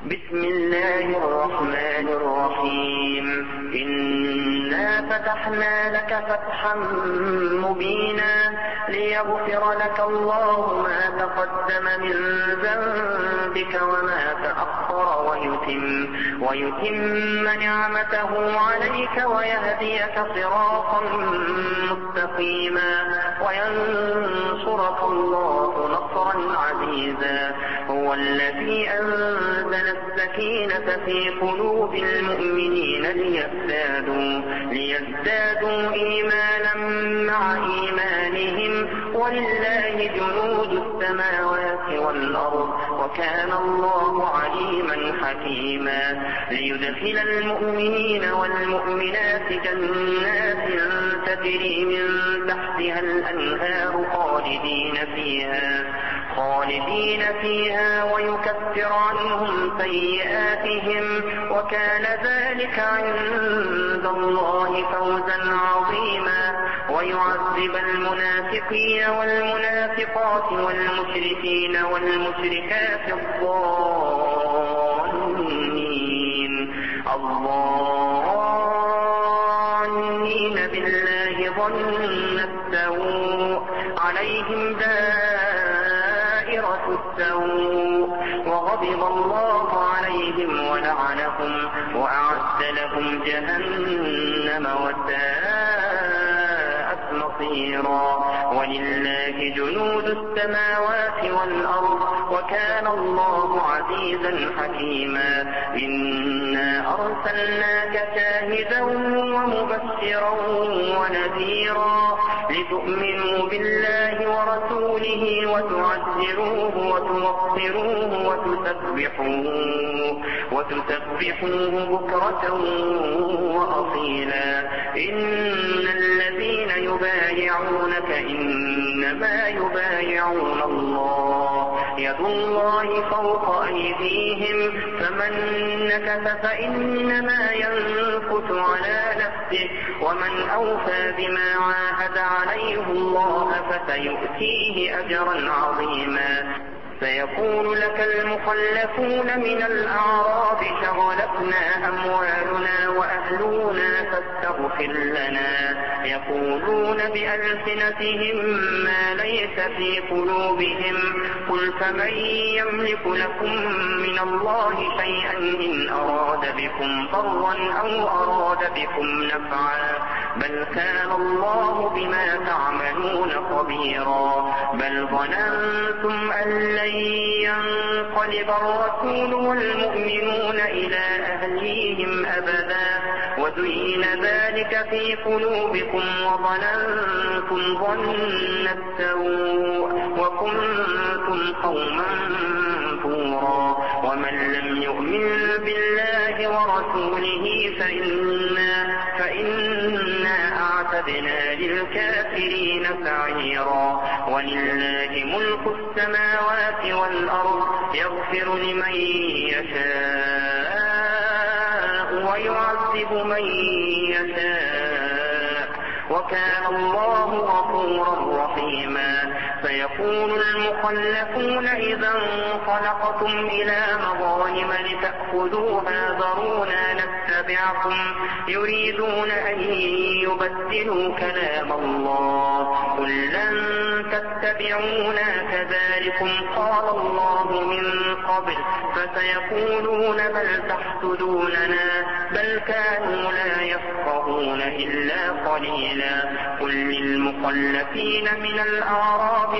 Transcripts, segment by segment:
بسم الله الرحمن الرحيم. إنا فتحنا لك فتحا مبينا ليغفر لك الله ما تقدم من ذنبك وما تأخر ويتم نعمته عليك ويهديك صراطا مستقيما وينصرك الله نصرا عزيزا. هو الذي أنزل السكينة في قلوب المؤمنين ليزدادوا إيمانا مع إيمانهم ولله جنود السماوات والأرض وكان الله عليما حكيما. ليدخل المؤمنين والمؤمنات جنات تجري من تحتها الأنهار خالدين فيها ويكفر عنهم سيئاتهم وكان ذلك عند الله فوزا عظيما. ويعذب المنافقين والمنافقات والمشركين والمشركات الظانين بالله ظن السوء عليهم دائرة السوء وغضب الله عليهم ولعنهم وأعد لهم جهنم وساءت مصيرا. ولله جنود السماوات والأرض وكان الله عزيزا حكيما. إنا أرسلناك شاهدا ومبشرا ونذيرا لتؤمنوا بالله ورسوله وتعزروه وتوقروه وتسبحوه بكرة وأصيلا. إن الذين يبايعونك إنما يبايعون الله يد الله فوق أيديهم فمن نكث فإنما ينكث على نفسه ومن أوفى بما عاهد عليه الله فسيؤتيه أجرا عظيما. سيقول لك المخلفون من الأعراب شغلتنا أموالنا وأهلنا فاستغفر لنا. يقولون بألسنتهم ما ليس في قلوبهم قل فمن يملك لكم من الله شيئا إن أراد بكم ضرا أو أراد بكم نفعا بل كان الله بما تعملون خبيرا. بل ظننتم أن لن ينقلب الرسول والمؤمنون إلى أهليهم أبدا وزين ذلك في قلوبكم وظننتم ظن السوء وكنتم قوما بورا. ومن لم يؤمن بالله ورسوله فإنا أعتدنا للكافرين سعيرا. ولله ملك السماوات والأرض يغفر لمن يشاء ويعذب من يشاء وكان الله غفورا رحيما. سيقول المخلفون إذا انطلقتم إلى مغانم لتأخذوها ذرونا نتبعكم يريدون أن يبدلوا كلام الله قل لن تتبعونا كذلكم قال الله من قبل فسيقولون بل تحسدوننا بل كانوا لا يفقهون إلا قليلا. قل للمخلفين من الأعراب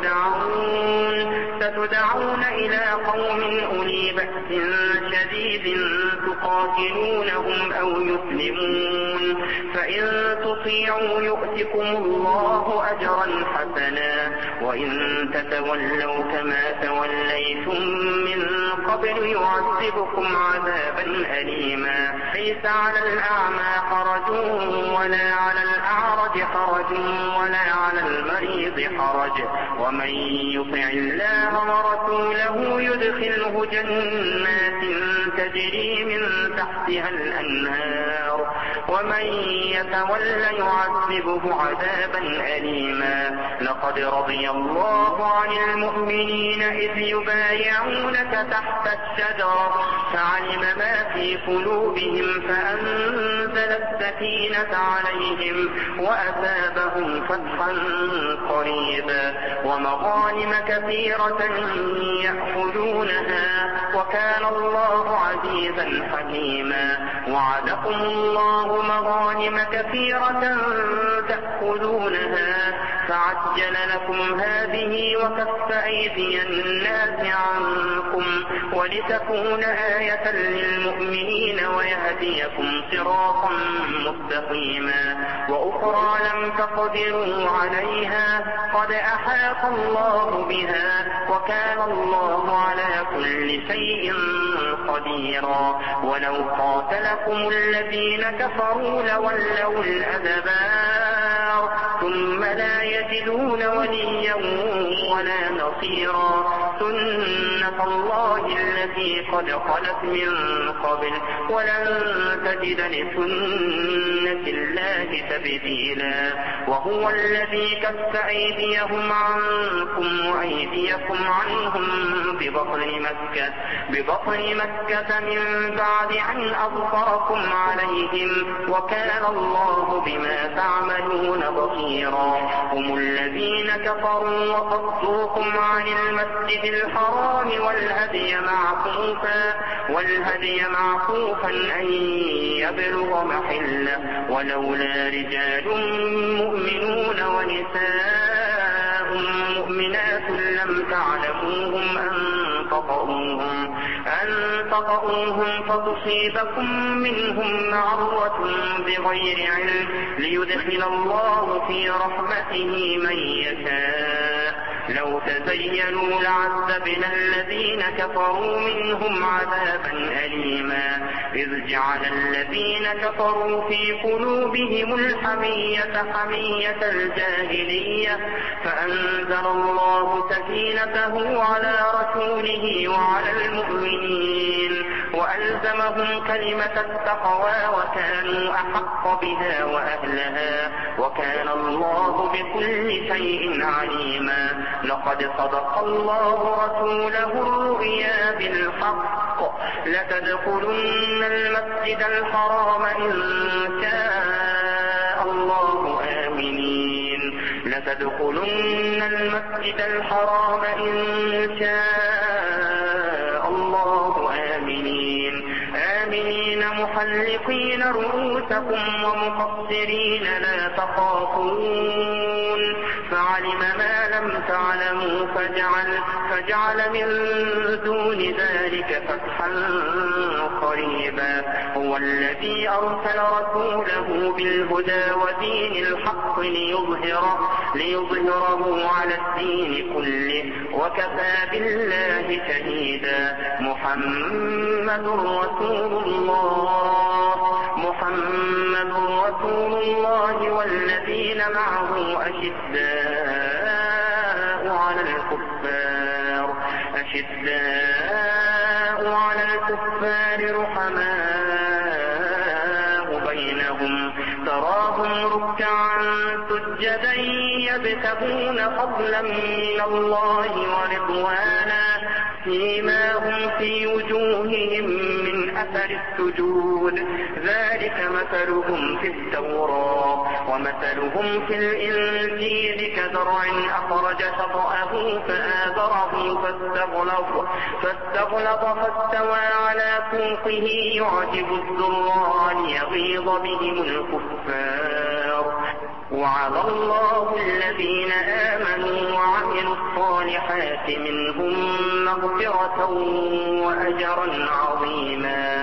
ستدعون إلى قوم أولي بأس شديد تقاتلونهم أو يسلمون فإن تطيعوا يؤتكم الله أجرا حسنا وإن تتولوا كما توليتم من قبل يعذبكم عذابا أليما. ليس على الأعمى حرج ولا على الأعرج حرج ولا على المريض حرج ومن يطع الله ورسوله يدخله جنات تجري من تحتها الأنهار ومن يتولى يعذبه عذابا أليما. لقد رضي الله عن المؤمنين إذ يبايعونك تحت الشجرة فعلم ما في قلوبهم فأنزل السكينة عليهم وأثابهم فتحا قريبا ومغانم كثيرة يأخذونها وكان الله عزيزا حكيما. وعدكم الله مغانم كثيرة تأخذونها فعجل لكم هذه وكف أيدي الناس عنكم ولتكون آية للمؤمنين ويهديكم صراطا مستقيما. وأخرى لم تقدروا عليها قد أحاط الله بها وكان الله على كل شيء قديرا. ولو قاتلكم الذين كفروا لولوا الأدبار ثم لا يجدون وليا ولا نصيرا. سنة الله التي قد خلت من قبل ولن تجد لسنة الله تبديلا. وهو الذي كف أيديهم عنكم وأيديكم عنهم ببطن مكة من بعد أن أظفركم عليهم وكان الله بما تعملون بصيرا. هم الذين كفروا وصدوكم عن المسجد الحرام والهدي معكوفا أن يبلغ محله ولولا رجال مؤمنون ونساء مؤمنات لم تعلموهم أن تطؤوهم فتصيبكم منهم معرة بغير علم ليدخل الله في رحمته من يشاء. لو تزينوا لعذبنا الذين كفروا منهم عذابا أليما. إذ جعل الذين كفروا في قلوبهم الحمية حمية الجاهلية فأنزل الله سكينته على رسوله وعلى المؤمنين وألزمهم كلمة التقوى وكانوا أحق بها وأهلها وكان الله بكل شيء عليما. لقد صدق الله رسوله الرؤيا بالحق لتدخلن المسجد الحرام إن شاء الله آمنين. لتدخلن المسجد الحرام إن شاء الله آمنين محلقين رؤوسكم ومقصرين لا تخافون فعلم ما لم تعلموا فجعل من دون ذلك فتحا قريبا. هو الذي أرسل رسوله بالهدى ودين الحق ليظهره على الدين كله وكفى بالله شهيدا. محمد رسول الله والذين معه أشداء على الكفار رحماء بينهم تراهم ركعا سجدا يبتغون فضلا من الله ورضوانا سيماهم في وجوههم من أثر السجود ذلك مثلهم في التوراة ومثلهم في الإنجيل كزرع أخرج شطأه فآزره فاستغلظ فاستوى على سوقه يعجب الزراع ليغيظ بهم الكفار. وعد الله الذين آمنوا وعملوا الصالحات منهم مغفرة وأجرا عظيما.